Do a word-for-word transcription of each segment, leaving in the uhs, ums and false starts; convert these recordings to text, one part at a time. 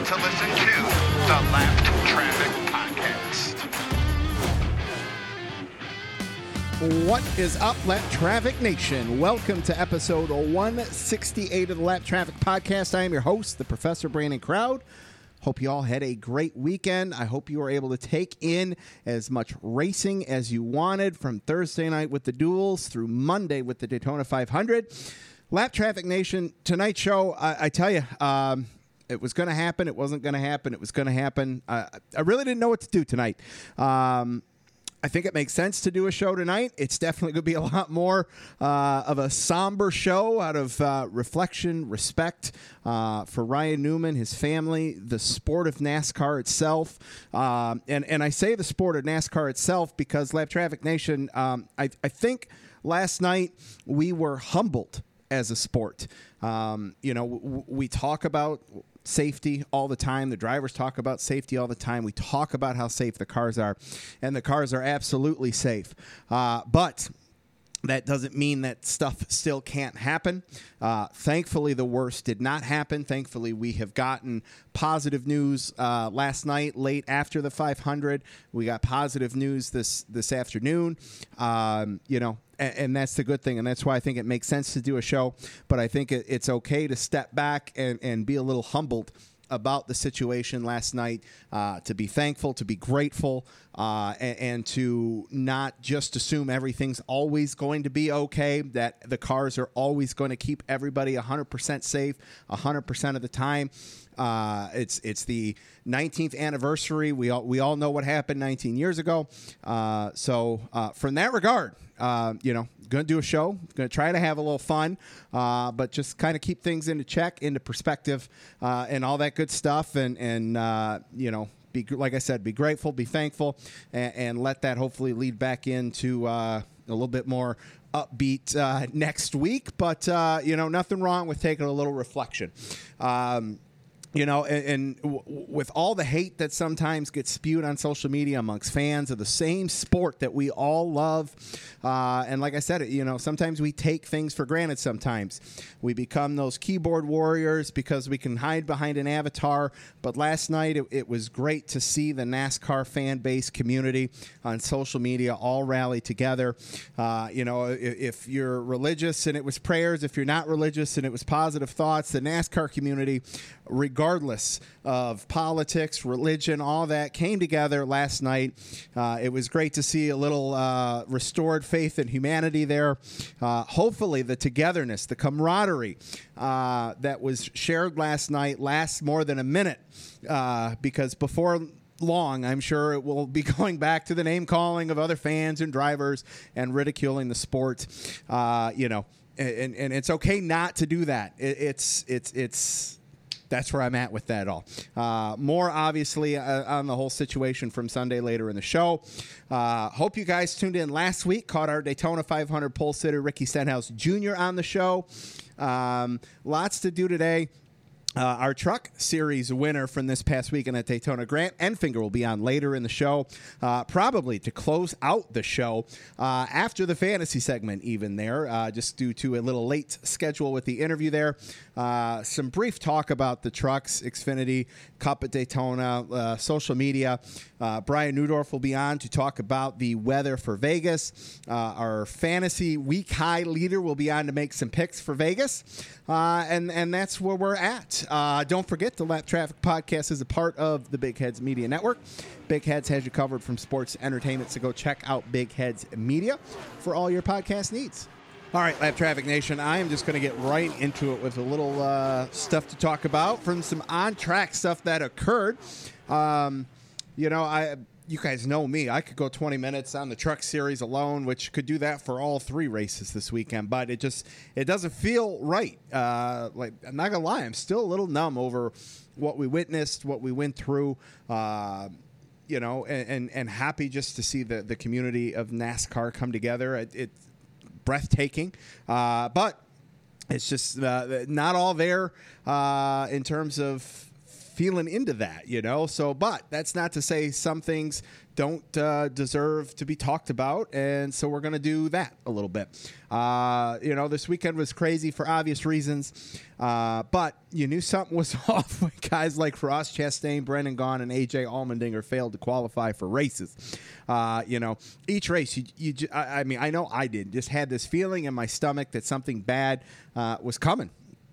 to listen to the Lapped Traffic Podcast. What is up, Lap Traffic Nation? Welcome to episode one sixty-eight of the Lap Traffic Podcast. I am your host, the Professor Brandon Crowd. Hope you all had a great weekend. I hope you were able to take in as much racing as you wanted from Thursday night with the duels through Monday with the Daytona five hundred. Lap Traffic Nation, tonight's show, I, I tell you, um, it was going to happen. It wasn't going to happen. It was going to happen. Uh, I really didn't know what to do tonight. Um, I think it makes sense to do a show tonight. It's definitely going to be a lot more uh, of a somber show out of uh, reflection, respect uh, for Ryan Newman, his family, the sport of NASCAR itself. Um, and, and I say the sport of NASCAR itself because Lap Traffic Nation, um, I, I think last night we were humbled as a sport. Um, you know, w- we talk about safety all the time. The drivers talk about safety all the time. We talk about how safe the cars are, and the cars are absolutely safe. Uh, but that doesn't mean that stuff still can't happen. Uh, thankfully, the worst did not happen. Thankfully, we have gotten positive news uh, last night, late after the five hundred. We got positive news this this afternoon. Um, you know, and, and that's the good thing, and that's why I think it makes sense to do a show. But I think it, it's okay to step back and, and be a little humbled about the situation last night, uh, to be thankful, to be grateful, uh, and, and to not just assume everything's always going to be okay, that the cars are always going to keep everybody one hundred percent safe one hundred percent of the time. Uh, it's it's the nineteenth anniversary. We all, we all know what happened nineteen years ago. Uh, so uh, from that regard, uh, you know, going to do a show, going to try to have a little fun, uh, but just kind of keep things into check, into perspective, uh, and all that good stuff. And, and uh, you know, be like I said, be grateful, be thankful, and, and let that hopefully lead back into uh, a little bit more upbeat uh, next week. But, uh, you know, nothing wrong with taking a little reflection. Um You know, and, and w- with all the hate that sometimes gets spewed on social media amongst fans of the same sport that we all love, uh, and like I said, you know, sometimes we take things for granted sometimes. We become those keyboard warriors because we can hide behind an avatar. But last night, it, it was great to see the NASCAR fan base community on social media all rally together. Uh, you know, if, if you're religious and it was prayers, if you're not religious and it was positive thoughts, the NASCAR community, regardless of politics, religion, all that came together last night. Uh, it was great to see a little uh, restored faith in humanity there. Uh, hopefully the togetherness, the camaraderie uh, that was shared last night lasts more than a minute uh, because before long, I'm sure it will be going back to the name calling of other fans and drivers and ridiculing the sport. Uh, you know, and, and it's okay not to do that. It, it's, it's, it's, That's where I'm at with that all. Uh, more, obviously, uh, on the whole situation from Sunday later in the show. Uh, hope you guys tuned in last week, caught our Daytona five hundred pole sitter Ricky Stenhouse Junior on the show. Um, lots to do today. Uh, our truck series winner from this past weekend at Daytona, Grant Enfinger, will be on later in the show, uh, probably to close out the show uh, after the fantasy segment even there, uh, just due to a little late schedule with the interview there. Uh, some brief talk about the trucks, Xfinity, Cup at Daytona, uh, social media. Uh, Brian Neudorf will be on to talk about the weather for Vegas. Uh, our fantasy week high leader will be on to make some picks for Vegas. Uh, and, and that's where we're at. Uh, don't forget, the Lap Traffic Podcast is a part of the Big Heads Media Network. Big Heads has you covered from sports to entertainment, so go check out Big Heads Media for all your podcast needs. All right, Lap Traffic Nation, I am just going to get right into it with a little uh, stuff to talk about from some on-track stuff that occurred. Um, you know, I... You guys know me. I could go twenty minutes on the truck series alone, which could do that for all three races this weekend. But it just it doesn't feel right. Uh, like I'm not gonna lie, I'm still a little numb over what we witnessed, what we went through. Uh, you know, and, and and happy just to see the the community of NASCAR come together. It, it's breathtaking, uh, but it's just uh, not all there uh, in terms of feeling into that, you know. So, but that's not to say some things don't uh, deserve to be talked about, and so we're going to do that a little bit. Uh, you know, this weekend was crazy for obvious reasons, uh, but you knew something was off when guys like Ross Chastain, Brendan Gaughan, and A J Allmendinger failed to qualify for races. Uh, you know, each race, you, you, I, I mean, I know I did, just had this feeling in my stomach that something bad uh, was coming.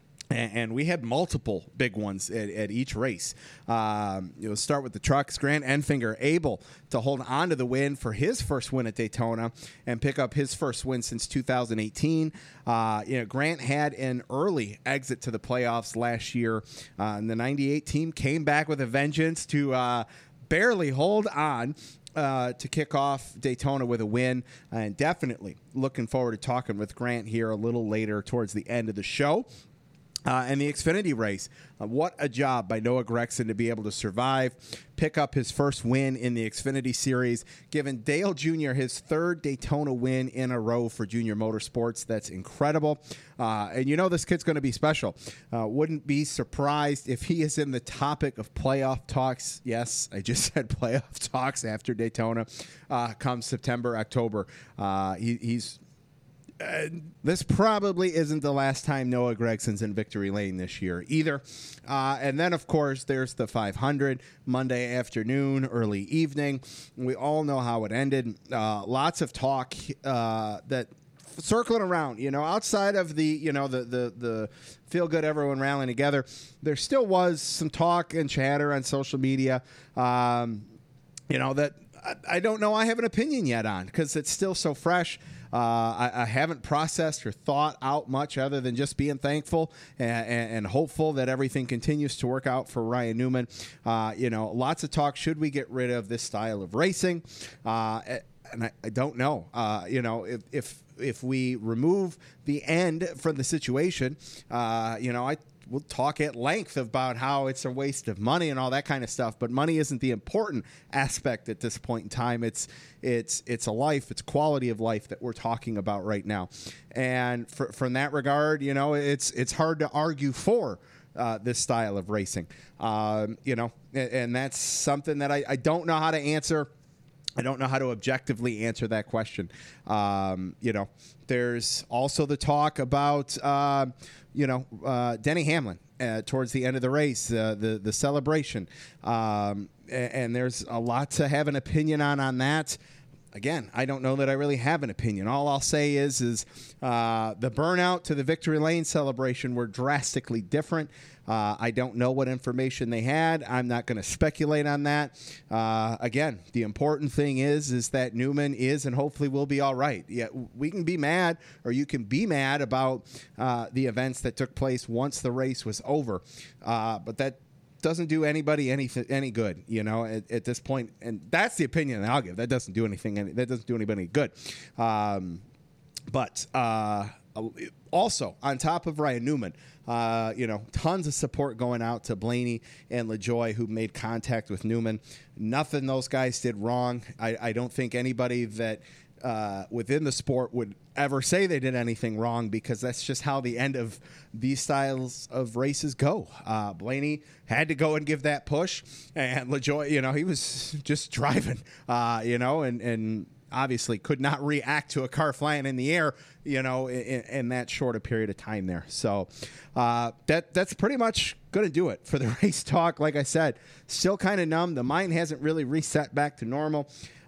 And we had multiple big ones at, at each race. Um, you know, start with the trucks. Grant Enfinger able to hold on to the win for his first win at Daytona and pick up his first win since two thousand eighteen. Uh, you know, Grant had an early exit to the playoffs last year, uh, and the ninety-eight team came back with a vengeance to uh, barely hold on. Uh, to kick off Daytona with a win, and definitely looking forward to talking with Grant here a little later towards the end of the show. Uh, and the Xfinity race, uh, what a job by Noah Gragson to be able to survive, pick up his first win in the Xfinity Series, giving Dale Junior his third Daytona win in a row for Junior Motorsports. That's incredible. Uh, and you know this kid's going to be special. Uh, wouldn't be surprised if he is in the topic of playoff talks. Yes, I just said playoff talks after Daytona uh, come September, October. Uh, he, he's... Uh, this probably isn't the last time Noah Gragson's in victory lane this year either. Uh, and then, of course, there's the five hundred Monday afternoon, early evening. We all know how it ended. Uh, lots of talk uh, that circling around, you know, outside of the, you know, the, the, the feel good, everyone rallying together. There still was some talk and chatter on social media, um, you know, that I, I don't know I have an opinion yet on because it's still so fresh. Uh, I, I haven't processed or thought out much other than just being thankful and, and, and hopeful that everything continues to work out for Ryan Newman. Uh, you know, lots of talk. Should we get rid of this style of racing? Uh, and I, I don't know. Uh, you know, if, if if we remove the end from the situation, uh, you know, I. We'll talk at length about how it's a waste of money and all that kind of stuff, but money isn't the important aspect at this point in time. It's it's it's a life, it's quality of life that we're talking about right now. And for, from that regard, you know, it's it's hard to argue for uh, this style of racing. Um, you know, and, and that's something that I, I don't know how to answer. I don't know how to objectively answer that question. Um, you know, there's also the talk about, uh, you know, uh, Denny Hamlin uh, towards the end of the race, uh, the the celebration, um, and, and there's a lot to have an opinion on on that. Again, I don't know that I really have an opinion. All I'll say is, is uh, the burnout to the victory lane celebration were drastically different. Uh, I don't know what information they had. I'm not going to speculate on that. Uh, again, the important thing is, is that Newman is and hopefully will be all right. Yeah, we can be mad, or you can be mad about uh, the events that took place once the race was over, uh, but that doesn't do anybody any any good, you know, at, at this point. And that's the opinion that I'll give. That doesn't do anything. Any, that doesn't do anybody any good. Um, but uh, also, on top of Ryan Newman, uh, you know, tons of support going out to Blaney and LaJoie, who made contact with Newman. Nothing those guys did wrong. I, I don't think anybody that uh, within the sport would ever say they did anything wrong, because that's just how the end of these styles of races go. Uh, Blaney had to go and give that push, and LaJoie, you know, he was just driving, uh, you know, and, and obviously could not react to a car flying in the air, you know, in, in that short a period of time there. So uh, that that's pretty much going to do it for the race talk. Like I said, still kind of numb. The mind hasn't really reset back to normal.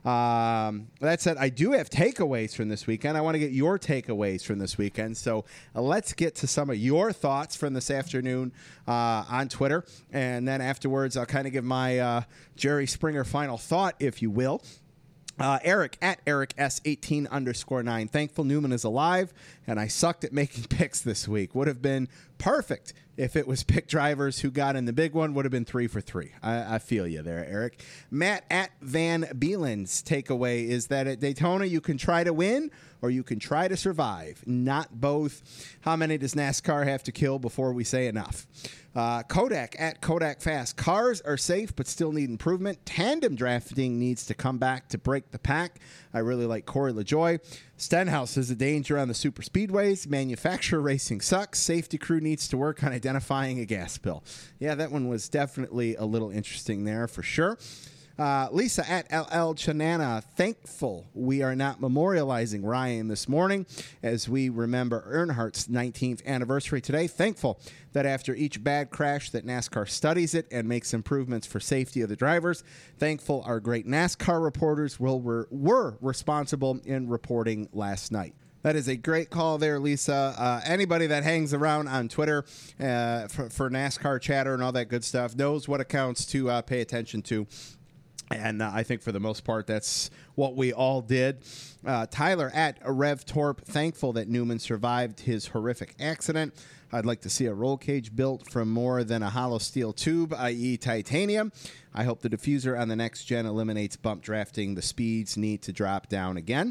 Um, that said, I do have takeaways from this weekend. I want to get your takeaways from this weekend. So uh, let's get to some of your thoughts from this afternoon uh, on Twitter. And then afterwards, I'll kind of give my uh, Jerry Springer final thought, if you will. Uh, Eric at Eric S eighteen underscore nine. Thankful Newman is alive, and I sucked at making picks this week. Would have been perfect if it was pick drivers who got in the big one. Would have been three for three. I, I feel you there, Eric. Matt at Van Beelen's takeaway is that at Daytona you can try to win or you can try to survive, not both. How many does NASCAR have to kill before we say enough? Uh, Kodak at Kodak Fast. Cars are safe but still need improvement. Tandem drafting needs to come back to break the pack. I really like Corey LaJoy. Stenhouse is a danger on the super speedways. Manufacturer racing sucks. Safety crew needs to work on identifying a gas spill. Yeah, that one was definitely a little interesting there for sure. Uh, Lisa at L L Chanana, thankful we are not memorializing Ryan this morning as we remember Earnhardt's nineteenth anniversary today. Thankful that after each bad crash that NASCAR studies it and makes improvements for safety of the drivers. Thankful our great NASCAR reporters will were, were responsible in reporting last night. That is a great call there, Lisa. Uh, anybody that hangs around on Twitter uh, for, for NASCAR chatter and all that good stuff knows what accounts to uh, pay attention to. And uh, I think for the most part, that's what we all did. Uh, Tyler at RevTorp, thankful that Newman survived his horrific accident. I'd like to see a roll cage built from more than a hollow steel tube, that is titanium. I hope the diffuser on the next gen eliminates bump drafting. The speeds need to drop down again.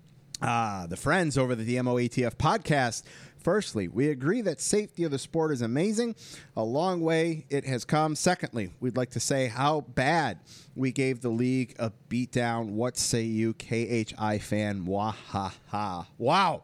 Ah, the friends over the M O A T F podcast. Firstly, we agree that safety of the sport is amazing. A long way it has come. Secondly, we'd like to say how bad we gave the league a beatdown. What say you, K H I fan? Wahaha. Wow.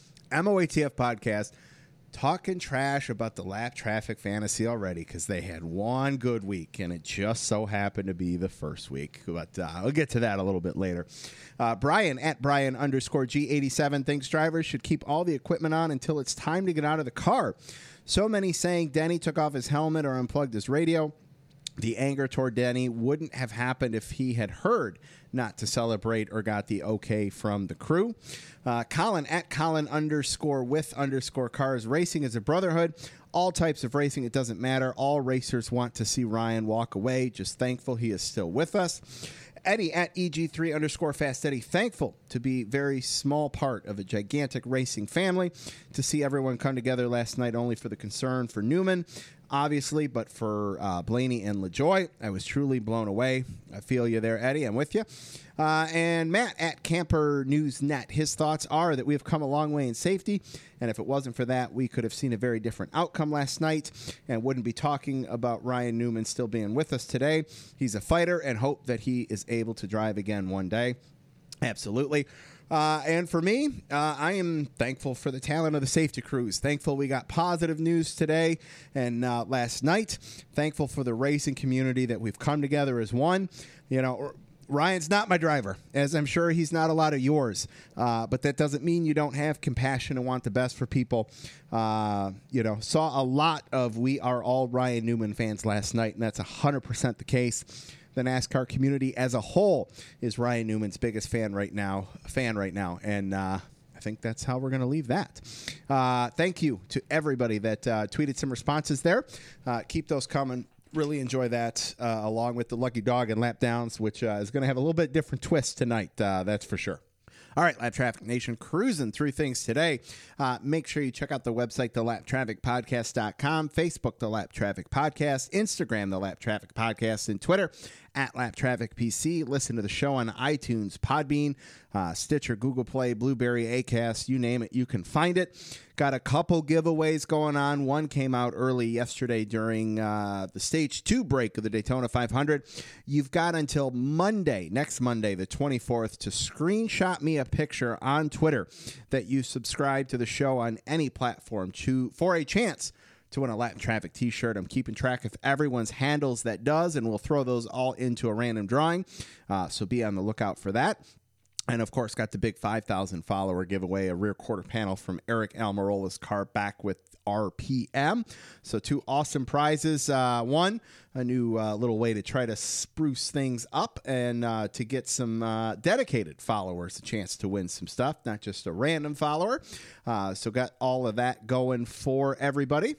M O A T F podcast talking trash about the lap traffic fantasy already because they had one good week, and it just so happened to be the first week. But uh, I'll get to that a little bit later. Uh, Brian at Brian underscore G eighty-seven thinks drivers should keep all the equipment on until it's time to get out of the car. So many saying Denny took off his helmet or unplugged his radio. The anger toward Denny wouldn't have happened if he had heard not to celebrate or got the okay from the crew. Uh, Colin at Colin underscore with underscore cars. Racing is a brotherhood. All types of racing, it doesn't matter. All racers want to see Ryan walk away. Just thankful he is still with us. Eddie at E G three underscore Fast Eddie, thankful to be very small part of a gigantic racing family. To see everyone come together last night only for the concern for Newman, obviously, but for uh, Blaney and LaJoy, I was truly blown away. I feel you there, Eddie. I'm with you. Uh, and Matt at Camper News Net, his thoughts are that we have come a long way in safety, and if it wasn't for that, we could have seen a very different outcome last night and wouldn't be talking about Ryan Newman still being with us today. He's a fighter and hope that he is able to drive again one day. Absolutely. Uh, and for me, uh, I am thankful for the talent of the safety crews. Thankful we got positive news today and uh, last night. Thankful for the racing community that we've come together as one. You know, Ryan's not my driver, as I'm sure he's not a lot of yours. Uh, but that doesn't mean you don't have compassion and want the best for people. Uh, you know, saw a lot of We Are All Ryan Newman fans last night, and that's one hundred percent the case. The NASCAR community as a whole is Ryan Newman's biggest fan right now, fan right now, and uh, I think that's how we're going to leave that. Uh, thank you to everybody that uh, tweeted some responses there. Uh, keep those coming. Really enjoy that, uh, along with the Lucky Dog and Lap Downs, which uh, is going to have a little bit different twist tonight. Uh, that's for sure. All right, Lap Traffic Nation, cruising through things today. Uh, make sure you check out the website, the lap traffic podcast dot com, Facebook, The Lap Traffic Podcast, Instagram, The Lap Traffic Podcast, and Twitter, at Lap Traffic P C. Listen to the show on iTunes, Podbean, uh, Stitcher, Google Play, Blueberry, Acast, you name it, you can find it. Got a couple giveaways going on. One came out early yesterday during uh, the Stage two break of the Daytona five hundred. You've got until Monday, next Monday, the twenty-fourth, to screenshot me a picture on Twitter that you subscribe to the show on any platform to, for a chance to win a Latin Traffic t-shirt. I'm keeping track of everyone's handles that does, and we'll throw those all into a random drawing. Uh, so be on the lookout for that. And, of course, got the big five thousand follower giveaway, a rear quarter panel from Eric Almirola's car back with R P M. So two awesome prizes. Uh, one, a new uh, little way to try to spruce things up and uh, to get some uh, dedicated followers a chance to win some stuff, not just a random follower. Uh, so got all of that going for everybody.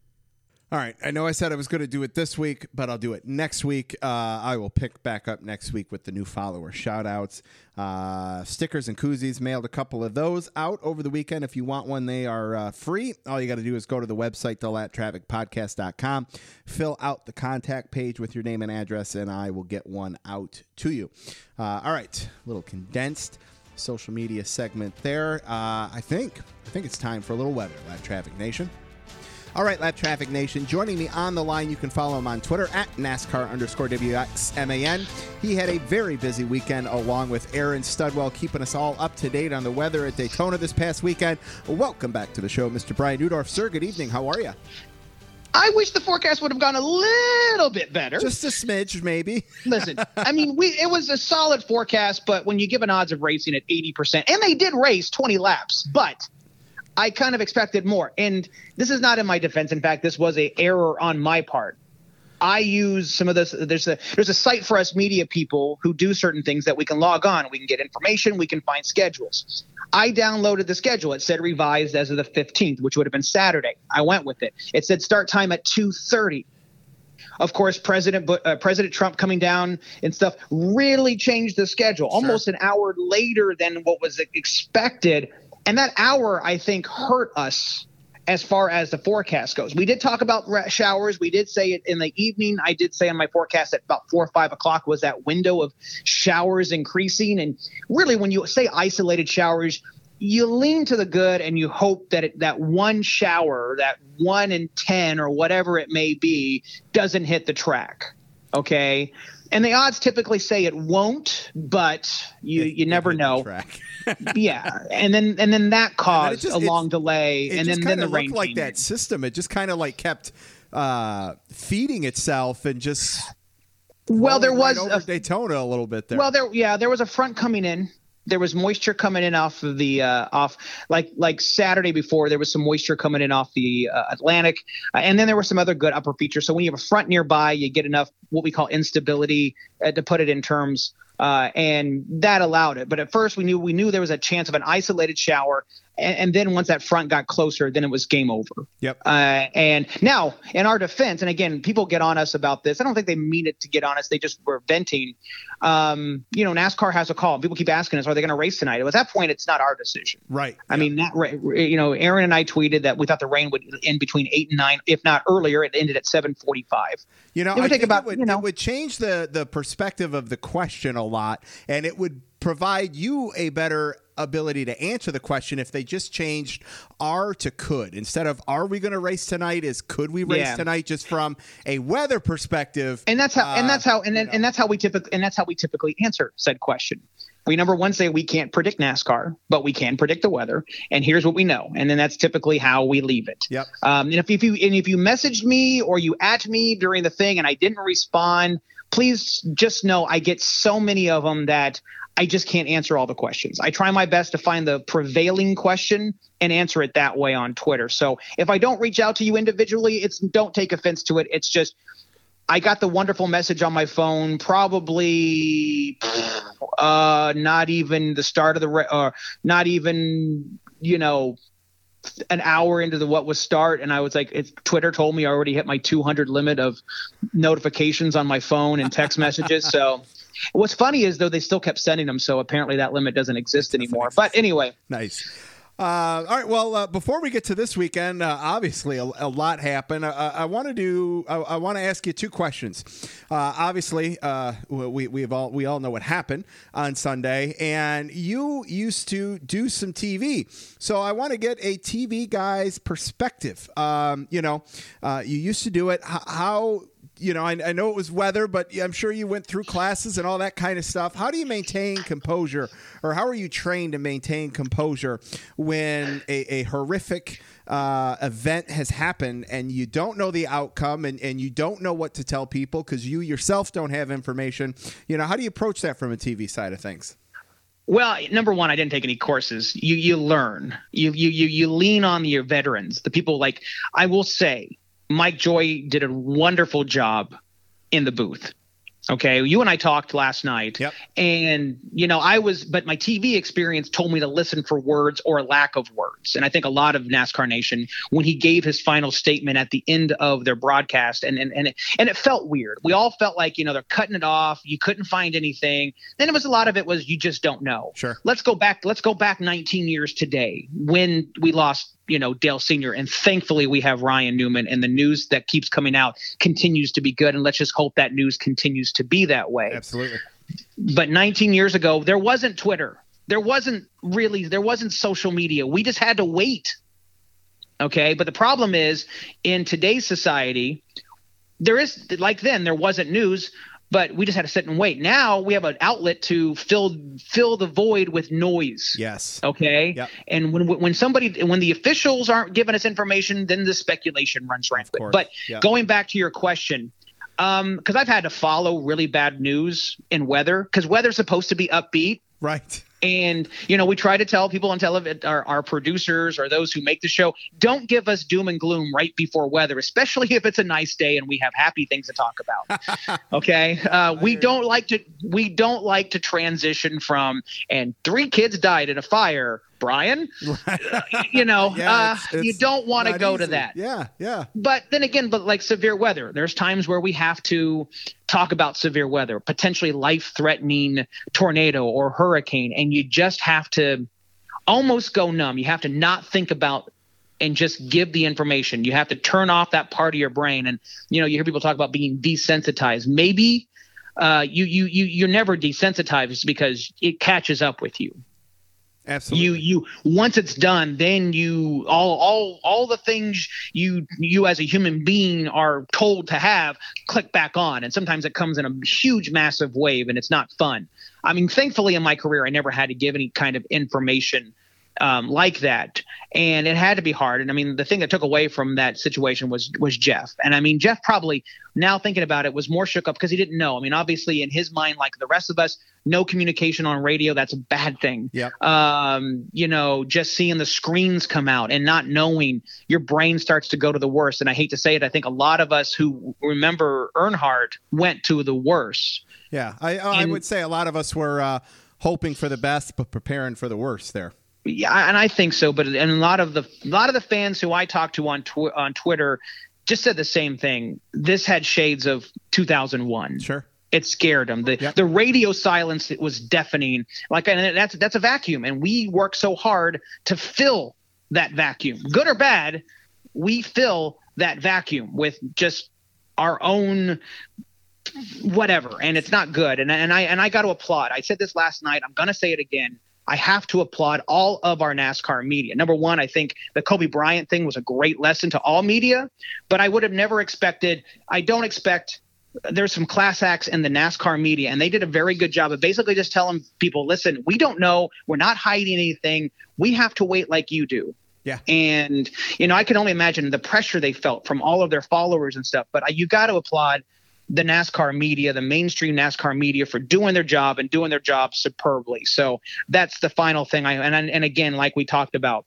All right, I know I said I was going to do it this week, but I'll do it next week. Uh, I will pick back up next week with the new follower shout-outs. Uh, stickers and koozies, mailed a couple of those out over the weekend. If you want one, they are uh, free. All you got to do is go to the website, the lap traffic podcast dot com, fill out the contact page with your name and address, and I will get one out to you. Uh, all right, a little condensed social media segment there. Uh, I think I think it's time for a little weather, Lap Traffic Nation. All right, Lap Traffic Nation. Joining me on the line, you can follow him on Twitter at NASCAR underscore W X M A N. He had a very busy weekend along with Aaron Studwell, keeping us all up to date on the weather at Daytona this past weekend. Welcome back to the show, Mister Brian Neudorf. Sir, good evening. How are you? I wish the forecast would have gone a little bit better. Just a smidge, maybe. Listen, I mean, we it was a solid forecast, but when you give an odds of racing at eighty percent, and they did race twenty laps, but I kind of expected more. And this is not in my defense. In fact, this was a error on my part. I use some of this. There's a there's a site for us media people who do certain things that we can log on. We can get information. We can find schedules. I downloaded the schedule. It said revised as of the fifteenth, which would have been Saturday. I went with it. It said start time at two thirty. Of course, President uh, President Trump coming down and stuff really changed the schedule. Sure. Almost an hour later than what was expected. And that hour, I think, hurt us as far as the forecast goes. We did talk about showers. We did say it in the evening. I did say on my forecast that about four or five o'clock was that window of showers increasing. And really, when you say isolated showers, you lean to the good and you hope that it, that one shower, that one in ten or whatever it may be, doesn't hit the track. Okay. And the odds typically say it won't, but you, you never know. Yeah, and then and then that caused just, a long delay, and then then the rain looked like that system. It just kind of like kept uh, feeding itself and just well, there was right over a, Daytona a little bit there. Well, there yeah, there was a front coming in. There was moisture coming in off of the uh, off like like Saturday before. There was some moisture coming in off the uh, Atlantic, uh, and then there were some other good upper features. So when you have a front nearby, you get enough what we call instability uh, to put it in terms. Uh, and that allowed it. But at first we knew we knew there was a chance of an isolated shower. And, and then once that front got closer, then it was game over. Yep. Uh, and now in our defense, and again, people get on us about this. I don't think they mean it to get on us. They just were venting. Um, you know, NASCAR has a call. People keep asking us, are they going to race tonight? At that point, it's not our decision. Right. I yep. mean, that, you know, Aaron and I tweeted that we thought the rain would end between eight and nine, if not earlier. It ended at seven forty-five. You know, it would I take think about, it would, you know, it would change the, the perspective of the question a lot, and it would provide you a better ability to answer the question if they just changed are to could. Instead of are we going to race tonight is could we race yeah. tonight, just from a weather perspective. And that's how uh, and that's how and then, know. and that's how we typically and that's how we typically answer said question. We number one say we can't predict NASCAR, but we can predict the weather, and here's what we know. And then that's typically how we leave it. Yep. Um, and if, if you and if you messaged me or you at me during the thing and I didn't respond, please just know I get so many of them that I just can't answer all the questions. I try my best to find the prevailing question and answer it that way on Twitter. So if I don't reach out to you individually, it's don't take offense to it. It's just I got the wonderful message on my phone, probably uh, not even the start of the or uh, not even, you know, an hour into the what was start. And I was like, it's, Twitter told me I already hit my two hundred limit of notifications on my phone and text messages. So what's funny is, though, they still kept sending them, so apparently that limit doesn't exist anymore. But anyway. Nice. Uh, all right. Well, uh, before we get to this weekend, uh, obviously a, a lot happened. Uh, I want to do. I, I want to ask you two questions. Uh, obviously, uh, we we have all we all know what happened on Sunday, and you used to do some T V. So I want to get a T V guy's perspective. Um, you know, uh, you used to do it. H- how You know, I, I know it was weather, but I'm sure you went through classes and all that kind of stuff. How do you maintain composure, or how are you trained to maintain composure when a, a horrific uh, event has happened and you don't know the outcome and, and you don't know what to tell people because you yourself don't have information? You know, how do you approach that from a T V side of things? Well, number one, I didn't take any courses. You you learn. You you you you lean on your veterans, the people like I will say. Mike Joy did a wonderful job in the booth. Okay. You and I talked last night. Yep. And, you know, I was, but my T V experience told me to listen for words or lack of words. And I think a lot of NASCAR Nation, when he gave his final statement at the end of their broadcast, and and and it, and it felt weird. We all felt like, you know, they're cutting it off. You couldn't find anything. Then it was a lot of it was you just don't know. Sure. Let's go back. Let's go back nineteen years today when we lost, you know, Dale Senior And thankfully we have Ryan Newman, and the news that keeps coming out continues to be good. And let's just hope that news continues to be that way. Absolutely. But nineteen years ago, there wasn't Twitter. There wasn't really, there wasn't social media. We just had to wait. Okay. But the problem is in today's society, there is like then there wasn't news, but we just had to sit and wait. Now we have an outlet to fill fill the void with noise. Yes. Okay. Yep. And when when somebody when the officials aren't giving us information, then the speculation runs rampant. But yep. going back to your question, um, because I've had to follow really bad news in weather because weather's supposed to be upbeat. Right. And, you know, we try to tell people on television, our, our producers or those who make the show, don't give us doom and gloom right before weather, especially if it's a nice day and we have happy things to talk about. Okay. Uh, we don't like to we don't like to transition from and three kids died in a fire. Brian, uh, you know, yeah, uh, it's, it's you don't want to go easy. to that. Yeah, yeah. But then again, but like severe weather, there's times where we have to talk about severe weather, potentially life-threatening tornado or hurricane, and you just have to almost go numb. You have to not think about and just give the information. You have to turn off that part of your brain. And, you know, you hear people talk about being desensitized. Maybe uh, you, you, you, you're never desensitized because it catches up with you. Absolutely. You you once it's done, then you all all all the things you you as a human being are told to have click back on, and sometimes it comes in a huge massive wave, and it's not fun. I mean, thankfully in my career, I never had to give any kind of information um, like that, and it had to be hard. And I mean, the thing that took away from that situation was was Jeff, and I mean, Jeff probably now thinking about it was more shook up because he didn't know. I mean, obviously in his mind, like the rest of us. No communication on radio. That's a bad thing. Yeah. Um, you know, just seeing the screens come out and not knowing, your brain starts to go to the worst. And I hate to say it. I think a lot of us who remember Earnhardt went to the worst. Yeah. I, I and, would say a lot of us were uh, hoping for the best, but preparing for the worst there. Yeah. And I think so. But and a lot of the, a lot of the fans who I talked to on, tw- on Twitter just said the same thing. This had shades of two thousand one. Sure. It scared them. The yep. the radio silence, it was deafening. Like, and that's that's a vacuum, and we work so hard to fill that vacuum, good or bad. We fill that vacuum with just our own whatever, and it's not good. And and I and I got to applaud. I said this last night. I'm gonna say it again. I have to applaud all of our NASCAR media. Number one, I think the Kobe Bryant thing was a great lesson to all media, but I would have never expected. I don't expect. There's some class acts in the NASCAR media, and they did a very good job of basically just telling people, listen, we don't know. We're not hiding anything. We have to wait like you do. Yeah. And, you know, I can only imagine the pressure they felt from all of their followers and stuff. But you got to applaud the NASCAR media, the mainstream NASCAR media for doing their job and doing their job superbly. So that's the final thing. I And, and again, like we talked about,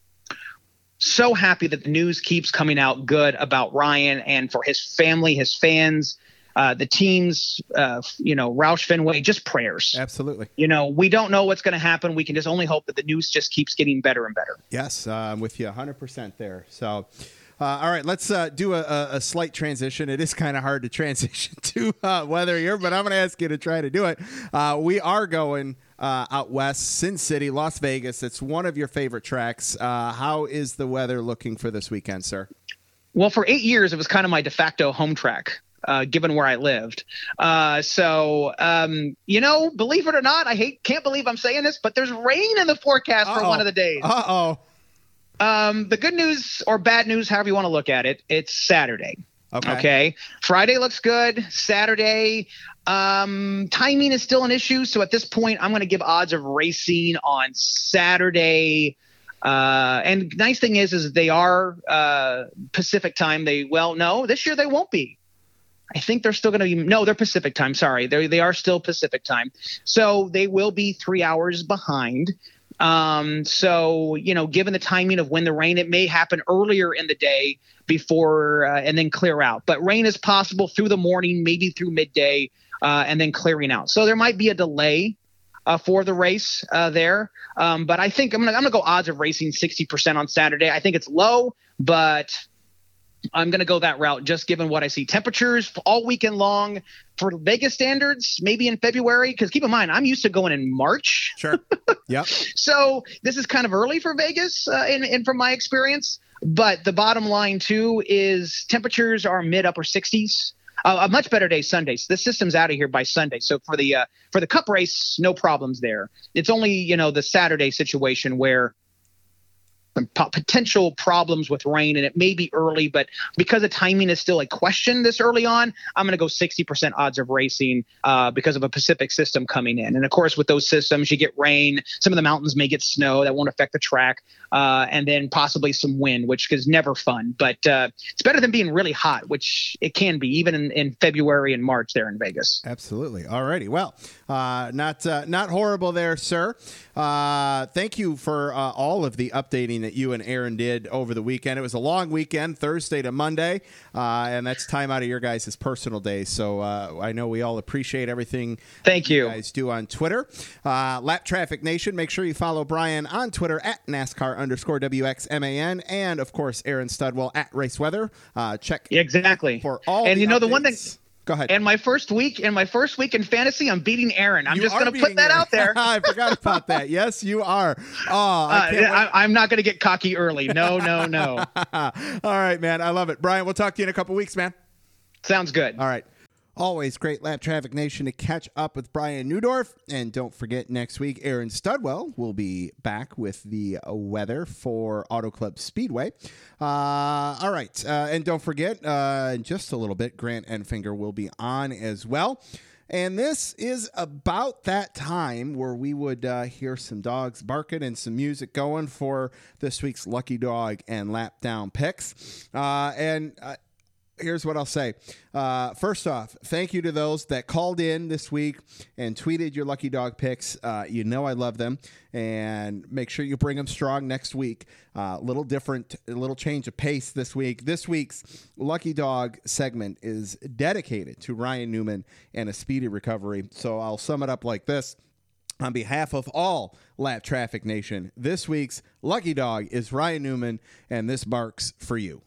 so happy that the news keeps coming out good about Ryan and for his family, his fans, uh, the teams, uh, you know, Roush Fenway, just prayers. Absolutely. You know, we don't know what's going to happen. We can just only hope that the news just keeps getting better and better. Yes, uh, I'm with you one hundred percent there. So, uh, all right, let's uh, do a, a, a slight transition. It is kind of hard to transition to uh, weather here, but I'm going to ask you to try to do it. Uh, we are going uh, out west, Sin City, Las Vegas. It's one of your favorite tracks. Uh, how is the weather looking for this weekend, sir? Well, for eight years, it was kind of my de facto home track. Uh, given where I lived. Uh, so, um, you know, believe it or not, I hate, can't believe I'm saying this, but there's rain in the forecast Uh-oh. for one of the days. Uh-oh. Um, the good news or bad news, however you want to look at it, it's Saturday. Okay. Okay. Friday looks good. Saturday, um, timing is still an issue. So at this point, I'm going to give odds of racing on Saturday. Uh, and nice thing is, is they are uh, Pacific time. They, well, no, this year they won't be. I think they're still going to be, no, they're Pacific time. Sorry. They they are still Pacific time. So they will be three hours behind. Um, so, you know, given the timing of when the rain, it may happen earlier in the day before uh, and then clear out. But rain is possible through the morning, maybe through midday, uh, and then clearing out. So there might be a delay uh, for the race uh, there. Um, but I think I'm going to I'm going to go odds of racing sixty percent on Saturday. I think it's low, but I'm going to go that route just given what I see. Temperatures all weekend long for Vegas standards, maybe in February, because keep in mind, I'm used to going in March. Sure. Yep. So this is kind of early for Vegas uh, in, in from my experience. But the bottom line, too, is temperatures are mid upper sixties. Uh, a much better day Sunday. So the system's out of here by Sunday. So for the uh, for the Cup race, no problems there. It's only, you know, the Saturday situation where po- potential problems with rain, and it may be early, but because the timing is still a question this early on, I'm going to go sixty percent odds of racing uh, because of a Pacific system coming in. And of course, with those systems, you get rain. Some of the mountains may get snow that won't affect the track, uh, and then possibly some wind, which is never fun. But uh, it's better than being really hot, which it can be even in, in February and March there in Vegas. Absolutely. All righty. Well, uh, not uh, not horrible there, sir. Uh, thank you for uh, all of the updating that you and Aaron did over the weekend. It was a long weekend, Thursday to Monday, uh, and that's time out of your guys' personal days. So uh, I know we all appreciate everything Thank you. you guys do on Twitter. Uh, Lap Traffic Nation, make sure you follow Brian on Twitter at NASCAR underscore W X M A N, and of course Aaron Studwell at Race Weather. Uh, check exactly for all. And the you know updates. the one thing. Go ahead. And my first week, in my first week in fantasy, I'm beating Aaron. I'm you just going to put that Aaron. out there. I forgot about that. Yes, you are. Oh, I uh, can't I, I'm not going to get cocky early. No, no, no. All right, man. I love it. Brian, we'll talk to you in a couple weeks, man. Sounds good. All right. Always great Lap Traffic Nation to catch up with Brian Newdorf. And don't forget, next week, Aaron Studwell will be back with the weather for Auto Club Speedway. Uh, all right. Uh, and don't forget, uh, in just a little bit, Grant Enfinger will be on as well. And this is about that time where we would uh, hear some dogs barking and some music going for this week's Lucky Dog and Lap Down picks. Uh, and uh, here's what I'll say. Uh, first off, thank you to those that called in this week and tweeted your Lucky Dog picks. Uh, you know I love them. And make sure you bring them strong next week. A uh, little different, a little change of pace this week. This week's Lucky Dog segment is dedicated to Ryan Newman and a speedy recovery. So I'll sum it up like this. On behalf of all Lap Traffic Nation, this week's Lucky Dog is Ryan Newman, and this barks for you.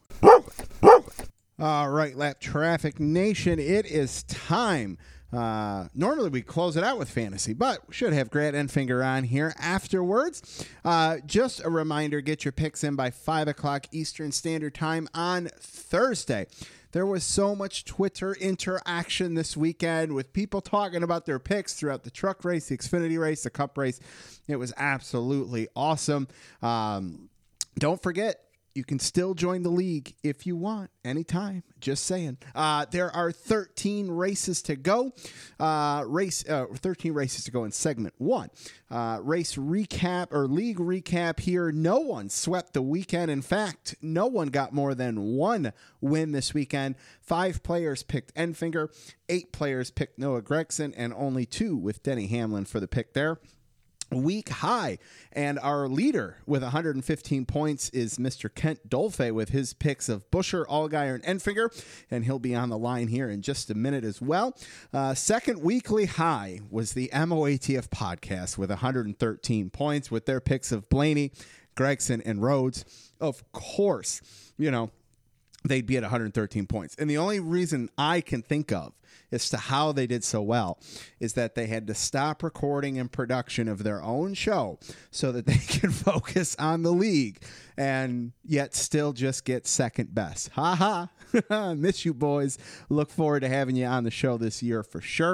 All right, Lap Traffic Nation, it is time. Uh, normally we close it out with fantasy, but we should have Grant Enfinger on here afterwards. Uh, just a reminder, get your picks in by five o'clock Eastern Standard Time on Thursday. There was so much Twitter interaction this weekend with people talking about their picks throughout the truck race, the Xfinity race, the Cup race. It was absolutely awesome. Um, don't forget, you can still join the league if you want, anytime. Just saying. Uh, there are thirteen races to go. Uh, race uh, thirteen races to go in segment one. Uh, race recap or league recap here. No one swept the weekend. In fact, no one got more than one win this weekend. Five players picked Enfinger. Eight players picked Noah Gragson, and only two with Denny Hamlin for the pick there. Week high, and our leader with one hundred fifteen points is Mister Kent Dolphy with his picks of Buescher, Allgaier, and Enfinger, and he'll be on the line here in just a minute as well. Uh, second weekly high was the M O A T F podcast with one hundred thirteen points with their picks of Blaney, Gragson, and Rhodes. Of course, you know, they'd be at one hundred thirteen points. And the only reason I can think of as to how they did so well is that they had to stop recording and production of their own show so that they can focus on the league and yet still just get second best. Ha ha. Miss you, boys. Look forward to having you on the show this year for sure.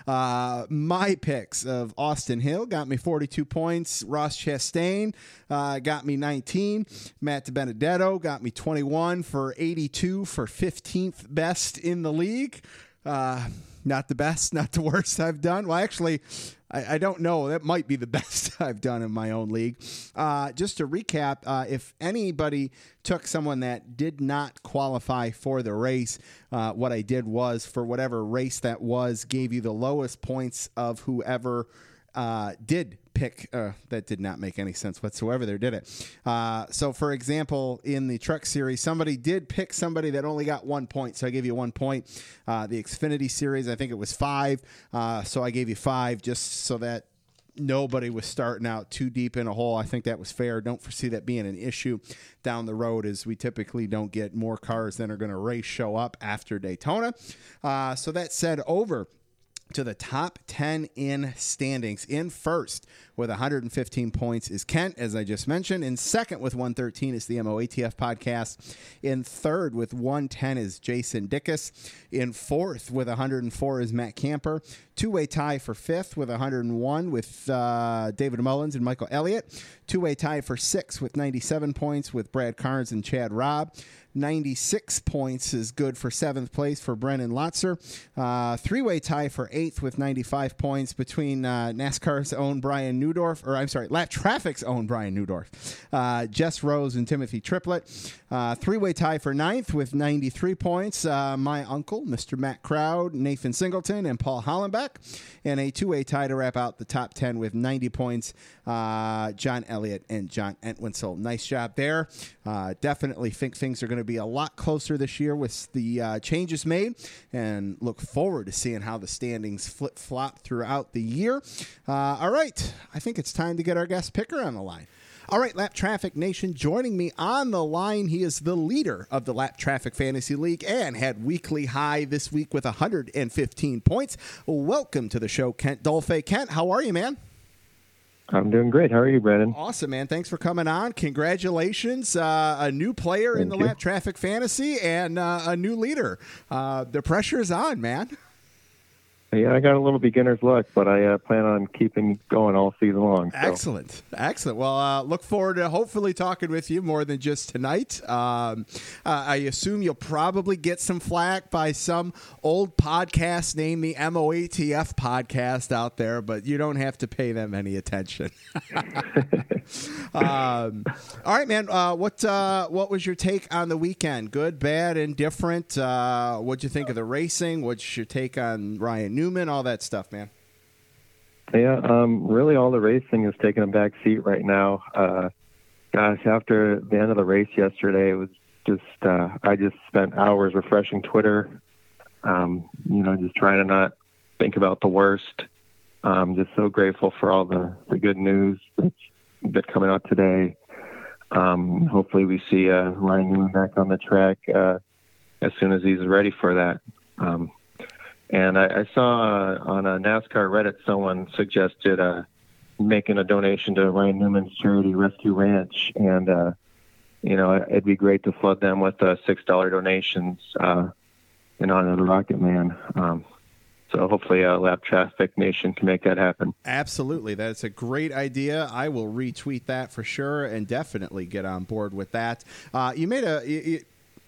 Uh, my picks of Austin Hill got me forty-two points. Ross Chastain uh, got me nineteen. Matt DiBenedetto got me twenty-one for eighty-two for fifteenth best in the league. Uh, not the best, not the worst I've done. Well, actually, I, I don't know. That might be the best I've done in my own league. Uh, just to recap, uh, if anybody took someone that did not qualify for the race, uh, what I did was, for whatever race that was, gave you the lowest points of whoever uh, did pick. Uh, that did not make any sense whatsoever there, did it? Uh, so, for example, in the Truck Series, somebody did pick somebody that only got one point, so I gave you one point. Uh, the Xfinity Series, I think it was five, uh, so I gave you five just so that nobody was starting out too deep in a hole. I think that was fair. Don't foresee that being an issue down the road, as we typically don't get more cars than are going to race show up after Daytona. Uh, so that said, over to the top ten in standings. In first with one hundred fifteen points is Kent, as I just mentioned. In second with one thirteen is the M O A T F podcast. In third with one ten is Jason Dickus. In fourth with one hundred four is Matt Camper. Two-way tie for fifth with one hundred one with uh, David Mullins and Michael Elliott. Two-way tie for sixth with ninety-seven points with Brad Carnes and Chad Robb. ninety-six points is good for seventh place for Brennan Lotzer. Uh, three-way tie for eighth with ninety-five points between uh, NASCAR's own Brian Newdorf, or I'm sorry, Lap Traffic's own Brian Newdorf, uh, Jess Rose and Timothy Triplett. Uh, three-way tie for ninth with ninety-three points. Uh, my uncle, Mister Matt Crowd, Nathan Singleton, and Paul Hollenbeck. And a two-way tie to wrap out the top ten with ninety points, uh, John Elliott and John Entwistle. Nice job there. Uh, definitely think things are going to be a lot closer this year with the uh, changes made, and look forward to seeing how the standings flip-flop throughout the year. Uh, all right, I think it's time to get our guest picker on the line. All right, Lap Traffic Nation, joining me on the line, he is the leader of the Lap Traffic Fantasy League and had weekly high this week with one hundred fifteen points. Welcome to the show, Kent Dolphy. Kent, how are you, man? I'm doing great. How are you, Brandon? Awesome, man. Thanks for coming on. Congratulations. Uh, a new player Thank in the you. Lap Traffic Fantasy and uh, a new leader. Uh, the pressure is on, man. Yeah, I got a little beginner's luck, but I uh, plan on keeping going all season long. So. Excellent. Excellent. Well, uh, look forward to hopefully talking with you more than just tonight. Um, uh, I assume you'll probably get some flack by some old podcast named the M O A T F podcast out there, but you don't have to pay them any attention. um, all right, man. Uh, what uh, what was your take on the weekend? Good, bad, indifferent? Uh, what'd you think of the racing? What's your take on Ryan Newman, all that stuff, man? Yeah, um, really all the racing is taking a back seat right now. Uh, gosh, after the end of the race yesterday, it was just, uh, I just spent hours refreshing Twitter, um, you know, just trying to not think about the worst. Um, just so grateful for all the, the good news that's, that's coming out today. Um, hopefully we see uh, Ryan Newman back on the track uh, as soon as he's ready for that. Um, And I, I saw uh, on a NASCAR Reddit someone suggested uh, making a donation to Ryan Newman's charity Rescue Ranch, and uh, you know it'd be great to flood them with uh, six dollar donations uh, in honor of the Rocket Man. Um, so hopefully, uh, Lap Traffic Nation can make that happen. Absolutely, that's a great idea. I will retweet that for sure, and definitely get on board with that. Uh, you made a. You,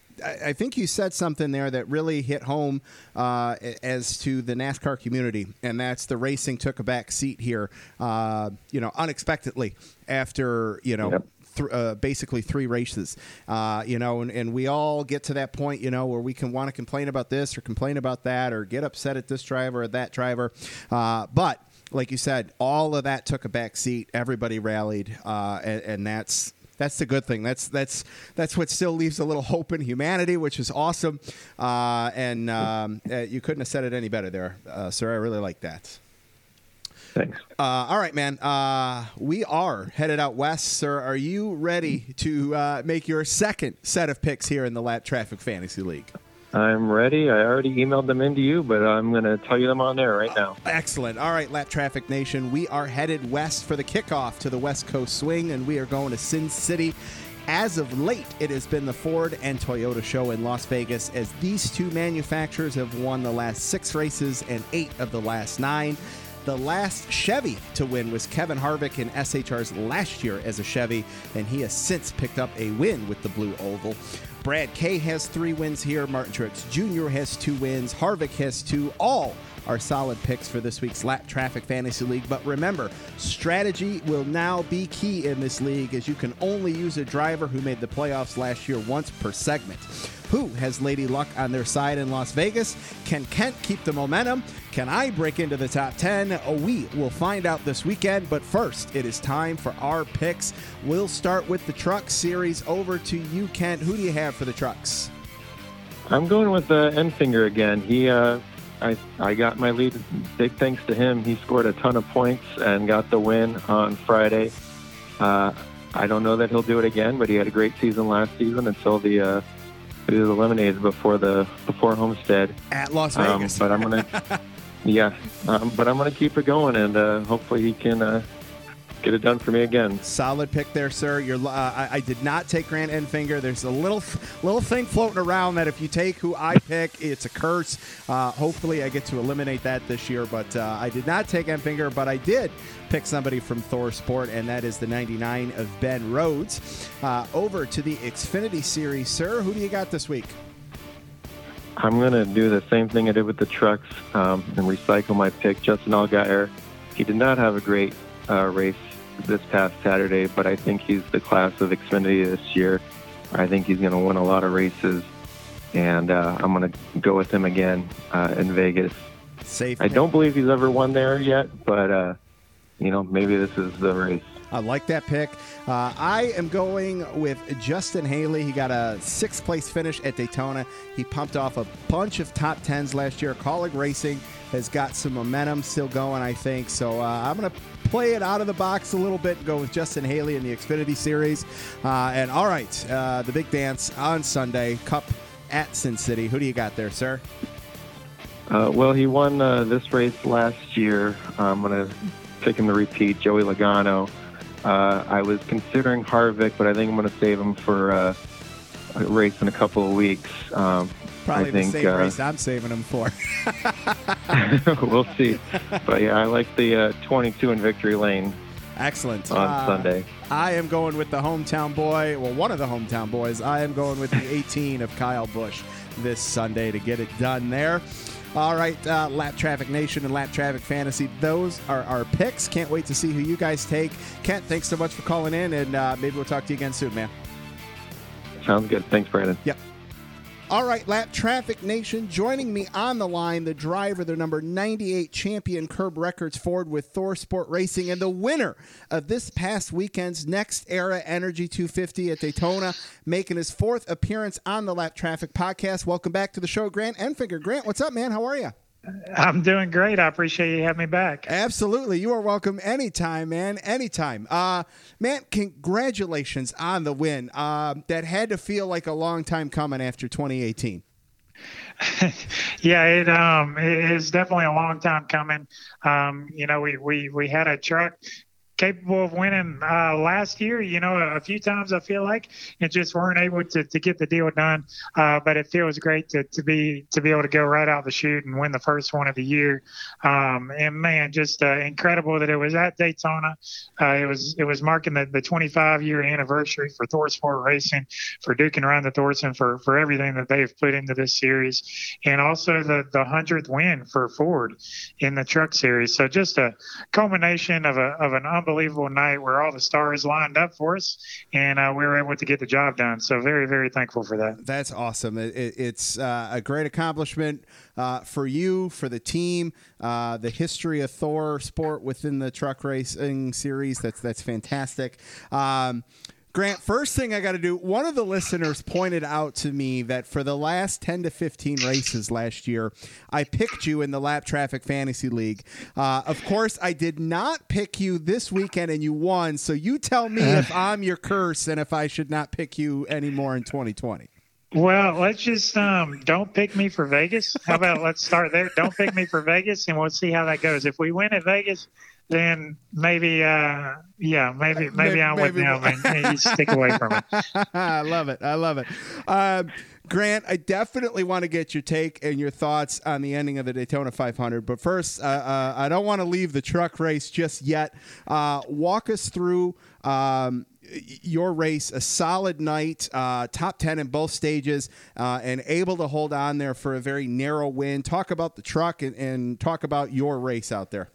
I think you said something there that really hit home uh, as to the NASCAR community, and that's the racing took a back seat here, uh, you know, unexpectedly after, you know, Yep. th- uh, basically three races, uh, you know, and, and we all get to that point, you know, where we can want to complain about this or complain about that or get upset at this driver or that driver. Uh, but like you said, all of that took a back seat. Everybody rallied, uh, and, and that's That's the good thing. That's that's that's what still leaves a little hope in humanity, which is awesome. Uh, and um, uh, you couldn't have said it any better there, uh, sir. I really like that. Thanks. Uh, all right, man. Uh, we are headed out west, sir. Are you ready to uh, make your second set of picks here in the Lap Traffic Fantasy League? I'm ready. I already emailed them into you, but I'm going to tell you them on there right now. Excellent. All right, Lap Traffic Nation, we are headed west for the kickoff to the West Coast Swing, and we are going to Sin City. As of late, it has been the Ford and Toyota show in Las Vegas, as these two manufacturers have won the last six races and eight of the last nine. The last Chevy to win was Kevin Harvick in S H R's last year as a Chevy, and he has since picked up a win with the Blue Oval. Brad Kay has three wins here. Martin Truex Junior has two wins. Harvick has two. All are solid picks for this week's Lap Traffic Fantasy League. But remember, strategy will now be key in this league, as you can only use a driver who made the playoffs last year once per segment. Who has Lady Luck on their side in Las Vegas? Can Kent keep the momentum? Can I break into the top ten? We will find out this weekend, but first, it is time for our picks. We'll start with the Truck Series. Over to you, Kent. Who do you have for the Trucks? I'm going with uh, Enfinger again. He, uh, I, I got my lead. Big thanks to him. He scored a ton of points and got the win on Friday. Uh, I don't know that he'll do it again, but he had a great season last season until the uh, he was eliminated before the before Homestead At Las Vegas. Um, but I'm gonna, yeah, um, but I'm going to keep it going, and uh, hopefully he can uh, get it done for me again. Solid pick there, sir. You're, uh, I, I did not take Grant Enfinger. There's a little little thing floating around that if you take who I pick, it's a curse. Uh, hopefully I get to eliminate that this year, but uh, I did not take Enfinger, but I did pick somebody from Thor Sport, and that is the ninety-nine of Ben Rhodes. Uh, over to the Xfinity Series, sir. Who do you got this week? I'm going to do the same thing I did with the trucks um, and recycle my pick, Justin Allgaier. He did not have a great uh, race this past Saturday, but I think he's the class of Xfinity this year. I think he's going to win a lot of races, and uh, I'm going to go with him again uh, in Vegas. Safe. I don't believe he's ever won there yet, but, uh, you know, maybe this is the race. I like that pick. Uh, I am going with Justin Haley. He got a sixth place finish at Daytona. He pumped off a bunch of top tens last year. Kaulig Racing has got some momentum still going, I think. So uh, I'm going to play it out of the box a little bit and go with Justin Haley in the Xfinity Series. Uh, and all right, uh, the big dance on Sunday, Cup at Sin City. Who do you got there, sir? Uh, well, he won uh, this race last year. I'm going to pick him to repeat, Joey Logano. Uh, I was considering Harvick, but I think I'm going to save him for uh, a race in a couple of weeks. Um, Probably I think, the same uh, race I'm saving him for. We'll see. But, yeah, I like the uh, twenty-two in Victory Lane. Excellent. On uh, Sunday. I am going with the hometown boy, well, one of the hometown boys. I am going with the eighteen of Kyle Busch this Sunday to get it done there. All right, uh, Lap Traffic Nation and Lap Traffic Fantasy, those are our picks. Can't wait to see who you guys take. Kent, thanks so much for calling in, and uh, maybe we'll talk to you again soon, man. Sounds good. Thanks, Brandon. Yep. All right, Lap Traffic Nation, joining me on the line, the driver, the number ninety-eight champion Curb Records Ford with Thor Sport Racing, and the winner of this past weekend's Next Era Energy two fifty at Daytona, making his fourth appearance on the Lap Traffic podcast. Welcome back to the show, Grant Enfinger. Grant, what's up, man? How are you? I'm doing great. I appreciate you having me back. Absolutely. You are welcome anytime, man. Anytime. Uh, man, congratulations on the win. Uh, that had to feel like a long time coming after twenty eighteen. Yeah, it um it is definitely a long time coming. Um, you know, we we we had a truck capable of winning uh, last year, you know, a, a few times I feel like, and just weren't able to, to get the deal done. Uh, but it feels great to, to be to be able to go right out the chute and win the first one of the year. Um, and man, just uh, incredible that it was at Daytona. Uh, it was it was marking the, the twenty-five year anniversary for Thor Sport Racing, for Duke and Rhonda Thorson, for for everything that they've put into this series, and also the the hundredth win for Ford in the Truck Series. So just a culmination of a of an unbelievable Unbelievable night where all the stars lined up for us, and uh, we were able to get the job done. So very, very thankful for that. That's awesome. It, it, it's uh, a great accomplishment uh, for you, for the team, uh, the history of Thor Sport within the truck racing series. That's that's fantastic. Um, Grant, first thing I got to do, one of the listeners pointed out to me that for the last ten to fifteen races last year, I picked you in the Lap Traffic Fantasy League. Uh, of course, I did not pick you this weekend, and you won. So you tell me if I'm your curse and if I should not pick you anymore in twenty twenty. Well, let's just um, don't pick me for Vegas. How about let's start there? Don't pick me for Vegas, and we'll see how that goes. If we win at Vegas, then maybe, uh, yeah, maybe, maybe, maybe I'm maybe, with him and, and you stick away from it. I love it. I love it. Um, Grant, I definitely want to get your take and your thoughts on the ending of the Daytona five hundred. But first, uh, uh, I don't want to leave the truck race just yet. Uh, walk us through um, your race, a solid night, uh, top ten in both stages, uh, and able to hold on there for a very narrow win. Talk about the truck and, and talk about your race out there.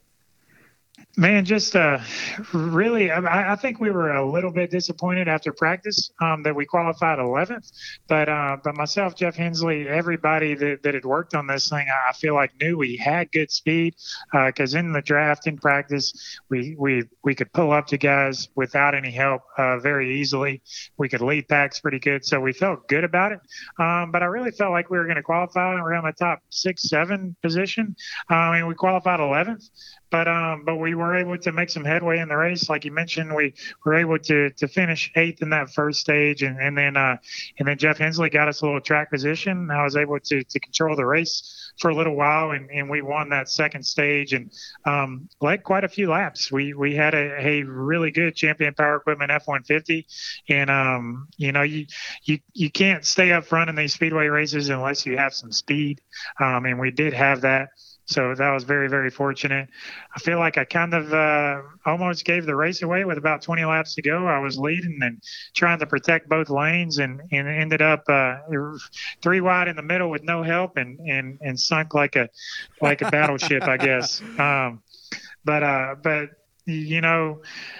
Man, just uh, really, I, I think we were a little bit disappointed after practice um, that we qualified eleventh. But uh, but myself, Jeff Hensley, everybody that, that had worked on this thing, I feel like knew we had good speed because uh, in the draft, in practice, we, we, we could pull up to guys without any help uh, very easily. We could lead packs pretty good. So we felt good about it. Um, but I really felt like we were going to qualify around the top six, seven position. Uh, I mean, we qualified eleventh. but um, but we were able to make some headway in the race, like you mentioned. We were able to to finish eighth in that first stage, and and then uh, and then Jeff Hensley got us a little track position. I was able to to control the race for a little while, and, and we won that second stage and um, led quite a few laps. We we had a, a really good Champion Power Equipment F one fifty, and um, you know you you you can't stay up front in these speedway races unless you have some speed, um, and we did have that. So that was very, very fortunate. I feel like I kind of uh, almost gave the race away with about twenty laps to go. I was leading and trying to protect both lanes, and, and ended up uh, three wide in the middle with no help, and, and, and sunk like a like a battleship, I guess. Um, but uh, but you know,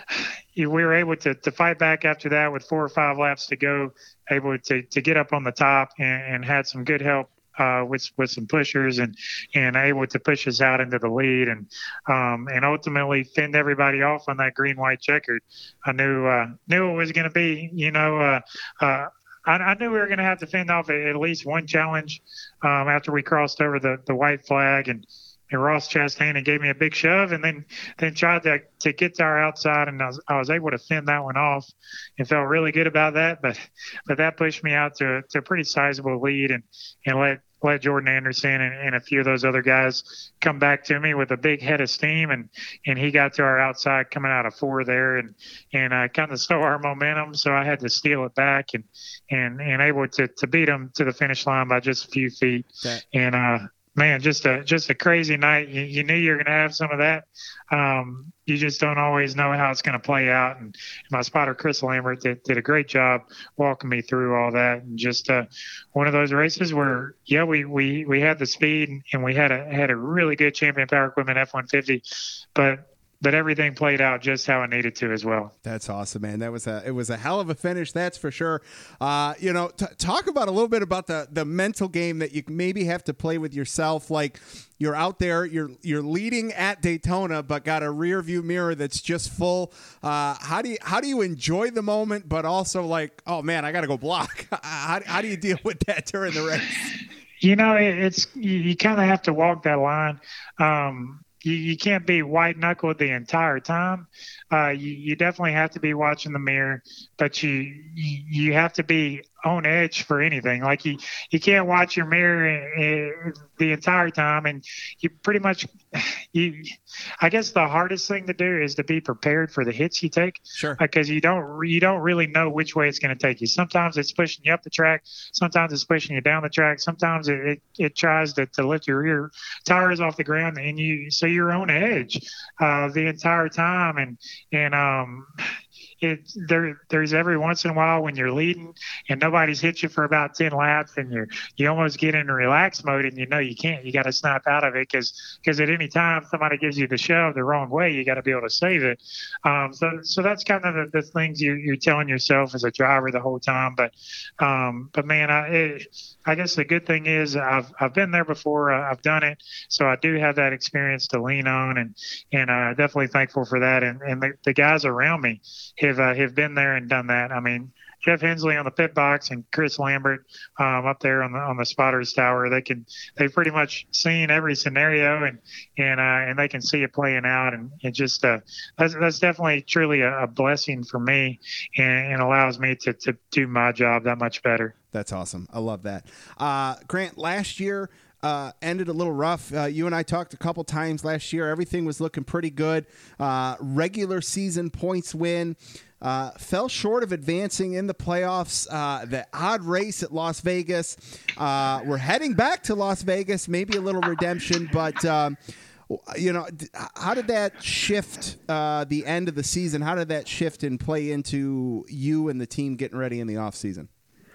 we were able to, to fight back after that with four or five laps to go, able to, to get up on the top, and, and had some good help Uh, with with some pushers, and and able to push us out into the lead, and um, and ultimately fend everybody off on that green white checkered. I knew uh, knew it was going to be, you know, uh, uh, I, I knew we were going to have to fend off at least one challenge um, after we crossed over the, the white flag, and, and Ross Chastain gave me a big shove, and then then tried to to get to our outside, and I was, I was able to fend that one off, and felt really good about that. But but that pushed me out to to a pretty sizable lead, and and let let Jordan Anderson and, and a few of those other guys come back to me with a big head of steam, and and he got to our outside coming out of four there, and and uh, kind of stole our momentum. So I had to steal it back, and and and able to to beat him to the finish line by just a few feet. That- and uh man, just a just a crazy night. You, you knew you were going to have some of that. Um, you just don't always know how it's going to play out. And my spotter, Chris Lambert, did, did a great job walking me through all that. And just uh, one of those races where, yeah, we, we, we had the speed, and we had a had a really good Champion Power Equipment F one fifty, but but everything played out just how it needed to as well. That's awesome, man. That was a it was a hell of a finish, that's for sure. Uh, you know, t- talk about a little bit about the the mental game that you maybe have to play with yourself. Like, you're out there, you're you're leading at Daytona, but got a rear view mirror that's just full. Uh, how do you how do you enjoy the moment, but also like, oh man, I got to go block? how how do you deal with that during the race? You know, it, it's you, you kind of have to walk that line. Um, You, you can't be white knuckled the entire time. Uh, you, you definitely have to be watching the mirror, but you, you you have to be on edge for anything. Like you, you can't watch your mirror uh, the entire time, and you pretty much you. I guess the hardest thing to do is to be prepared for the hits you take. Sure. Because you don't you don't really know which way it's going to take you. Sometimes it's pushing you up the track. Sometimes it's pushing you down the track. Sometimes it it, it tries to, to lift your rear tires off the ground, and you so you're on edge uh, the entire time, and and um. It, there, there's every once in a while when you're leading and nobody's hit you for about ten laps, and you you almost get into relax mode, and you know you can't. You got to snap out of it, because because at any time somebody gives you the shove the wrong way, you got to be able to save it. Um, so so that's kind of the, the things you, you're telling yourself as a driver the whole time. But um, but man, I it, I guess the good thing is I've I've been there before. Uh, I've done it, so I do have that experience to lean on, and and uh, definitely thankful for that. And and the, the guys around me have uh, have been there and done that. I mean, Jeff Hensley on the pit box and Chris Lambert um, up there on the on the spotters tower. They can they've pretty much seen every scenario, and and uh, and they can see it playing out. And it just uh, that's, that's definitely truly a, a blessing for me, and, and allows me to to do my job that much better. That's awesome. I love that. Uh, Grant, last year uh, ended a little rough. Uh, you and I talked a couple times last year. Everything was looking pretty good. Uh, regular season points win. Uh, fell short of advancing in the playoffs. Uh, the odd race at Las Vegas. Uh, we're heading back to Las Vegas, maybe a little redemption, but um, you know, how did that shift uh, the end of the season? How did that shift and play into you and the team getting ready in the off season?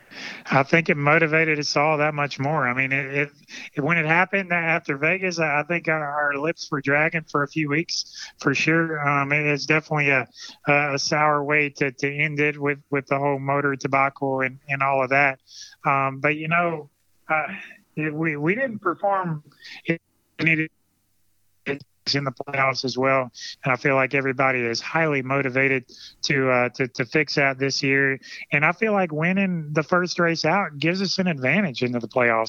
I think it motivated us all that much more. I mean, it, it, it when it happened after Vegas, I think our, our lips were dragging for a few weeks for sure. Um, it is definitely a, a sour way to, to end it with, with the whole motor debacle and, and all of that. Um, but, you know, uh, it, we, we didn't perform it needed in the playoffs as well, and I feel like everybody is highly motivated to uh, to to fix that this year. And I feel like winning the first race out gives us an advantage into the playoffs.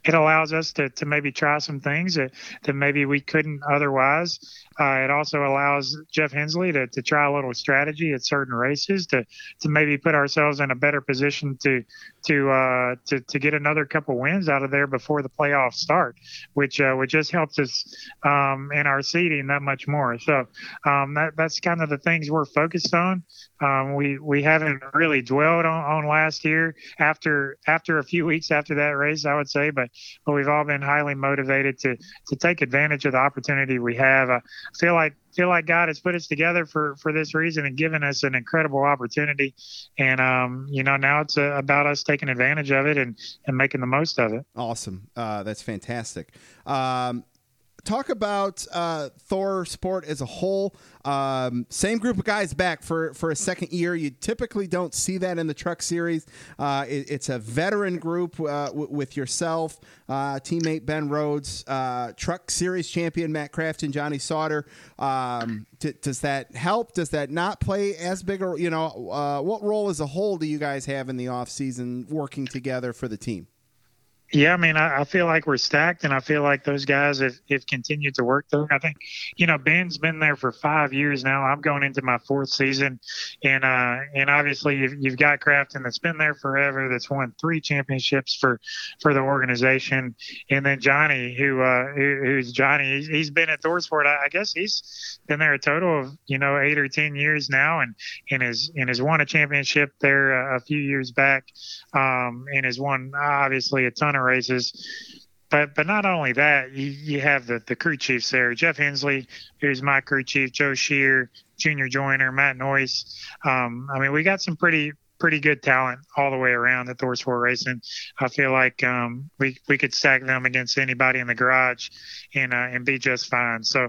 it allows us to, to maybe try some things that, that maybe we couldn't otherwise. Uh, it also allows Jeff Hensley to, to try a little strategy at certain races to, to maybe put ourselves in a better position to to uh, to, to get another couple wins out of there before the playoffs start, which uh, which just helps us um, in our seeding that much more. So um, that that's kind of the things we're focused on. Um, we we haven't really dwelled on, on last year after after a few weeks after that race, I would say, but but we've all been highly motivated to to take advantage of the opportunity we have. Uh, I feel like feel like God has put us together for, for this reason and given us an incredible opportunity. And, um, you know, now it's uh, about us taking advantage of it and, and making the most of it. Awesome. Uh, that's fantastic. Um, talk about uh, Thor Sport as a whole. Um, same group of guys back for, for a second year. You typically don't see that in the truck series. Uh, it, it's a veteran group uh, w- with yourself, uh, teammate Ben Rhodes, uh, truck series champion Matt Craft and Johnny Sauter. Um, t- does that help? Does that not play as big a, you know, uh, what role as a whole do you guys have in the off season working together for the team? Yeah, I mean, I, I feel like we're stacked, and I feel like those guys have, have continued to work there. I think, you know, Ben's been there for five years now. I'm going into my fourth season, and uh, and obviously you've, you've got Crafton that's been there forever, that's won three championships for, for the organization, and then Johnny, who uh, who, who's Johnny, he's, he's been at ThorSport. I, I guess he's been there a total of you know eight or ten years now, and and has and has won a championship there a, a few years back, um, and has won obviously a ton of races. But but not only that, you, you have the, the crew chiefs there. Jeff Hensley, who's my crew chief, Joe Shear, Junior Joyner, Matt Noyce. Um, I mean, we got some pretty pretty good talent all the way around at ThorSport Racing. I feel like um, we we could stack them against anybody in the garage and uh, and be just fine. So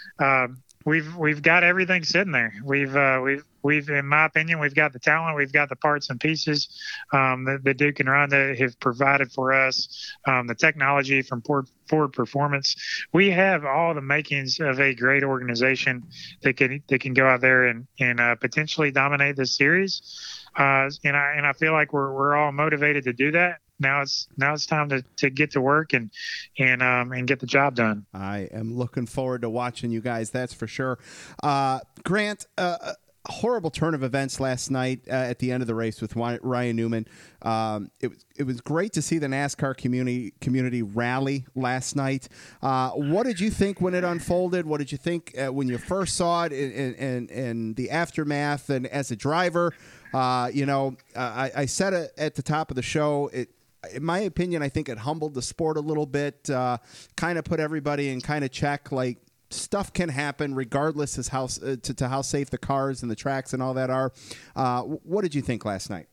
um, we've we've got everything sitting there. We've uh, we've We've, in my opinion, we've got the talent, we've got the parts and pieces um, that, that Duke and Rhonda have provided for us, um, the technology from Ford, Ford Performance. We have all the makings of a great organization that can that can go out there and, and uh, potentially dominate this series. Uh, and I and I feel like we're we're all motivated to do that. Now it's now it's time to, to get to work and and um, and get the job done. I am looking forward to watching you guys. That's for sure. Uh, Grant. Uh, Horrible turn of events last night uh, at the end of the race with Ryan Newman. Um, it was it was great to see the NASCAR community community rally last night. Uh, what did you think when it unfolded? What did you think uh, when you first saw it and and and the aftermath? And as a driver, uh, you know, I, I said it at the top of the show. It. In my opinion, I think it humbled the sport a little bit. Uh, kind of put everybody in kind of check, like. Stuff can happen regardless as how uh, to, to how safe the cars and the tracks and all that are. Uh, what did you think last night?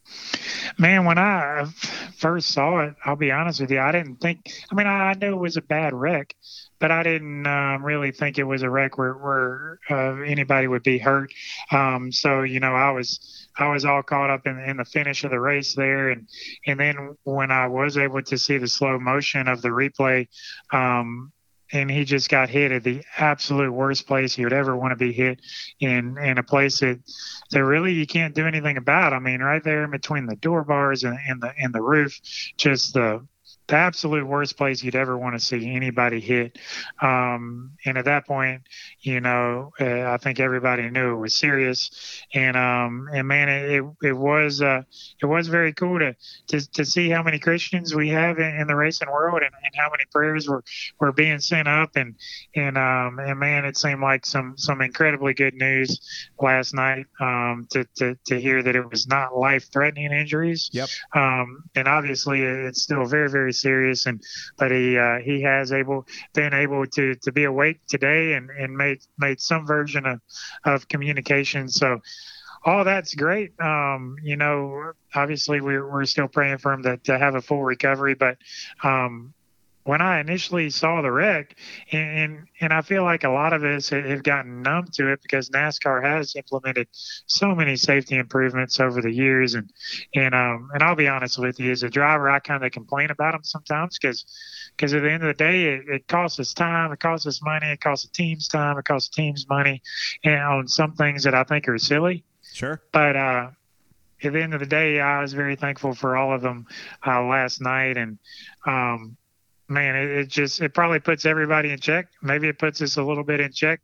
Man, when I first saw it, I'll be honest with you, I didn't think. I mean, I knew it was a bad wreck, but I didn't um, really think it was a wreck where, where uh, anybody would be hurt. Um, so you know, I was I was all caught up in, in the finish of the race there, and and then when I was able to see the slow motion of the replay. Um, And he just got hit at the absolute worst place he would ever want to be hit in, in a place that, that really you can't do anything about. I mean, right there in between the door bars and, and the and the roof, just the the absolute worst place you'd ever want to see anybody hit. Um, and at that point, you know, uh, I think everybody knew it was serious. And um, and man, it it was uh, it was very cool to, to to see how many Christians we have in, in the racing world, and, and how many prayers were, were being sent up. And and um, and man, it seemed like some some incredibly good news last night um, to, to to hear that it was not life-threatening injuries. Yep. Um, and obviously, it's still very very serious, and but he uh, he has able been able to to be awake today and and made made some version of of communication. So all that's great. Um, you know, obviously we're we're still praying for him to to have a full recovery, but um, when I initially saw the wreck, and, and and I feel like a lot of us have gotten numb to it because NASCAR has implemented so many safety improvements over the years, and and um and I'll be honest with you, as a driver, I kind of complain about them sometimes because because at the end of the day, it, it costs us time, it costs us money, it costs the teams time, it costs the teams money, and on some things that I think are silly. Sure. But uh, at the end of the day, I was very thankful for all of them uh, last night. And, um, man, it, it just, it probably puts everybody in check. Maybe it puts us a little bit in check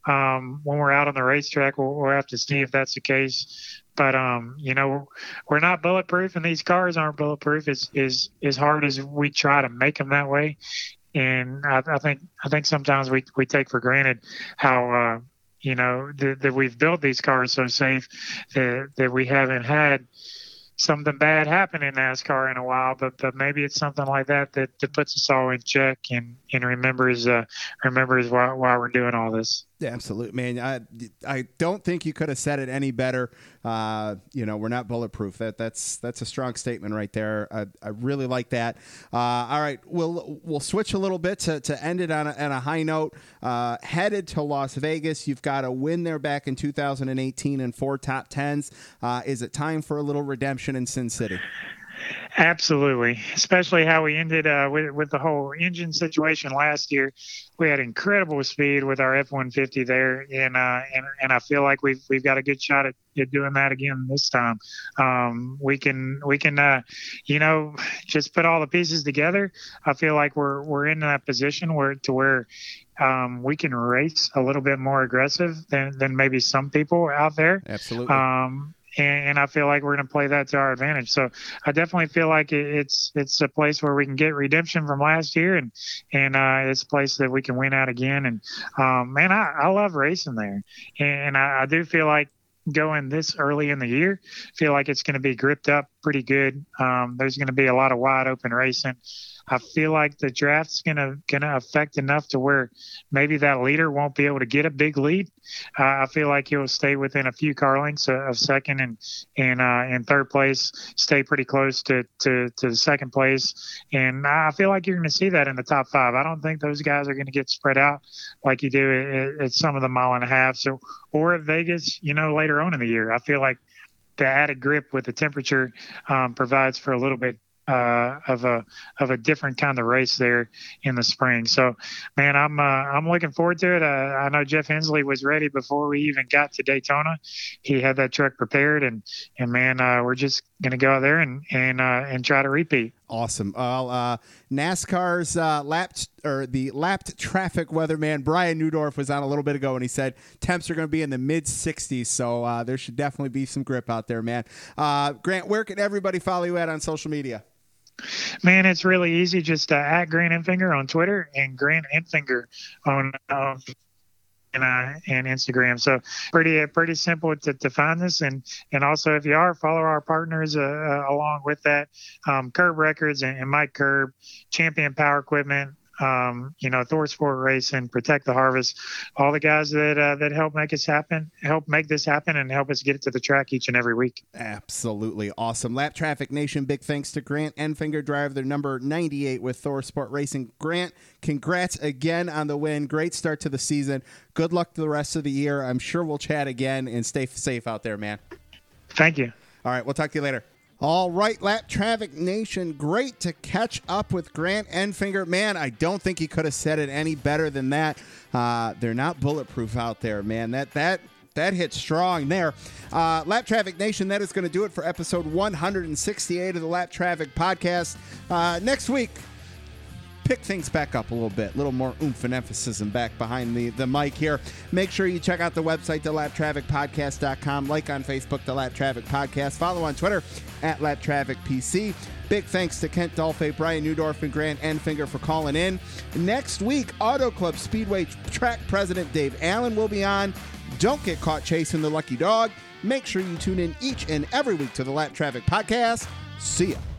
um, when we're out on the racetrack. We'll, we'll have to see if that's the case. But, um, you know, we're not bulletproof, and these cars aren't bulletproof as, as, as hard as we try to make them that way. And I, I think I think sometimes we, we take for granted how, uh, you know, that, that we've built these cars so safe that, that we haven't had something bad happen in NASCAR in a while, but but maybe it's something like that that, that puts us all in check and, and remembers uh, remembers why, why we're doing all this. Yeah, absolutely, man. I I don't think you could have said it any better. Uh, you know, we're not bulletproof. That that's that's a strong statement right there. I, I really like that. Uh, all right, we'll we'll switch a little bit to, to end it on a, on a high note. Uh, headed to Las Vegas, you've got a win there back in two thousand eighteen and four top tens. Uh, is it time for a little redemption in Sin City? Absolutely, especially how we ended uh, with with the whole engine situation last year. We had incredible speed with our F one fifty there, and uh, and and I feel like we've we've got a good shot at, at doing that again this time. Um, we can we can uh, you know, just put all the pieces together. I feel like we're we're in that position where to where um, we can race a little bit more aggressive than than maybe some people out there. Absolutely. Um, And, and I feel like we're going to play that to our advantage. So I definitely feel like it, it's it's a place where we can get redemption from last year, and and uh, it's a place that we can win out again. And um, man, I, I love racing there, and I, I do feel like going this early in the year, feel like it's going to be gripped up pretty good. Um, there's going to be a lot of wide open racing. I feel like the draft's gonna gonna affect enough to where maybe that leader won't be able to get a big lead. Uh, I feel like he'll stay within a few car lengths of, of second and and uh, in third place, stay pretty close to, to to the second place. And I feel like you're going to see that in the top five. I don't think those guys are going to get spread out like you do at, at some of the mile and a half. So or at Vegas, you know, later on in the year. I feel like the added grip with the temperature um, provides for a little bit Uh, of a of a different kind of race there in the spring. So, man, I'm uh, I'm looking forward to it. Uh, I know Jeff Hensley was ready before we even got to Daytona. He had that truck prepared, and and man, uh, we're just gonna go out there and and uh, and try to repeat. Awesome. Well, uh, NASCAR's uh, lapped or the lapped traffic weatherman Brian Neudorf was on a little bit ago, and he said temps are going to be in the mid sixties. So uh, there should definitely be some grip out there, man. Uh, Grant, where can everybody follow you at on social media? Man, it's really easy. Just uh, at Grant Enfinger on Twitter and Grant Enfinger on uh, and, uh, and Instagram. So pretty uh, pretty simple to, to find this. And and also, if you are, follow our partners uh, uh, along with that. Um, Curb Records and, and Mike Curb, Champion Power Equipment, um, you know, Thor Sport Racing, Protect the Harvest, all the guys that uh, that help make us happen, help make this happen, and help us get it to the track each and every week. Absolutely awesome. Lap Traffic Nation, big thanks to Grant Enfinger, driver number ninety-eight with Thor Sport Racing. Grant, congrats again on the win. Great start to the season. Good luck to the rest of the year. I'm sure we'll chat again, and stay safe out there, man. Thank you. All right, we'll talk to you later. All right, Lap Traffic Nation, great to catch up with Grant Enfinger. Man, I don't think he could have said it any better than that. Uh, they're not bulletproof out there, man. That that that hit strong there. Uh, Lap Traffic Nation, that is going to do it for episode one sixty-eight of the Lap Traffic Podcast. Uh, next week, pick things back up a little bit, a little more oomph and emphasis and back behind the, the mic here. Make sure you check out the website, the lap traffic podcast dot com. Like on Facebook, the Lap Traffic Podcast. Follow on Twitter at Lap Traffic P C. Big thanks to Kent Dolphy, Brian Neudorf, and Grant Enfinger for calling in. Next week, Auto Club Speedway track president Dave Allen will be on. Don't get caught chasing the lucky dog. Make sure you tune in each and every week to the Lap Traffic Podcast. See ya.